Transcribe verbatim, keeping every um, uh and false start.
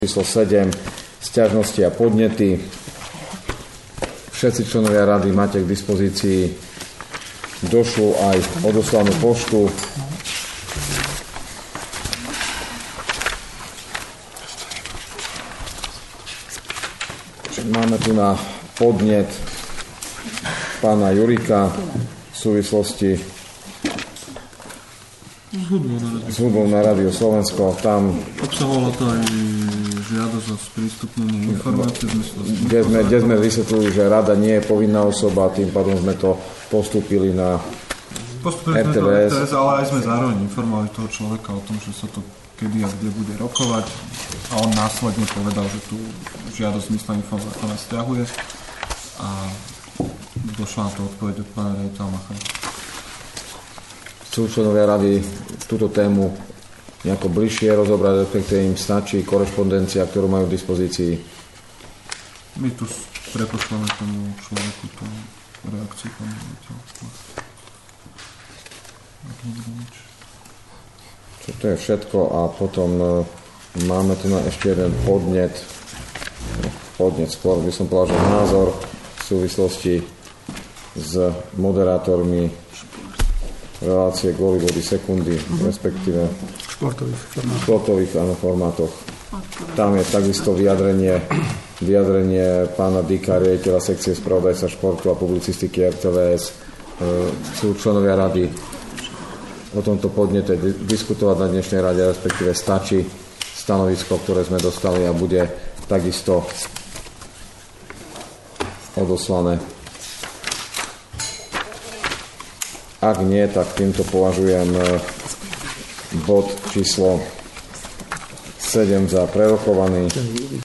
Číslo sedem, sťažnosti a podnety. Všetci členovia rady máte k dispozícii došlu aj odoslanú poštu. Máme tu na podnet pána Jurika v súvislosti s hudbou na Rádiu Slovensko. Tam obsahovala to aj žiadosť o sprístupnenie informácií, kde sme, kde sme vysvetlili, že rada nie je povinná osoba, tým pádom sme to postúpili na Postupili er té vé es. er té vé es, ale aj sme zároveň informovali toho človeka o tom, že sa to kedy a kde bude rokovať, a on následne povedal, že tú žiadosť zmysla informátora stiahuje, a došla na to odpoveď od pána riaditeľa Machaja. Chcú členovia rady túto tému nejako bližšie rozobrať, respektíve im stačí korešpondencia, ktorú majú v dispozícii? My tu prepošleme tomu človeku tú reakciu pána riaditeľa. To je všetko a potom máme tu na ešte jeden podnet, podnet skôr by som povedal, že názor v súvislosti s moderátormi relácie Góly, body, sekundy, uh-huh. respektíve športových formátoch. športových áno, formátoch. Tam je takisto vyjadrenie, vyjadrenie pána Dika, riaditeľa sekcie spravodajstva športu a publicistiky er té vé es. Sú členovia rady o tomto podnete diskutovať na dnešnej rade, respektíve stačí stanovisko, ktoré sme dostali, a bude takisto odoslané. Ak nie, tak týmto považujem bod číslo sedem za prerokovaný.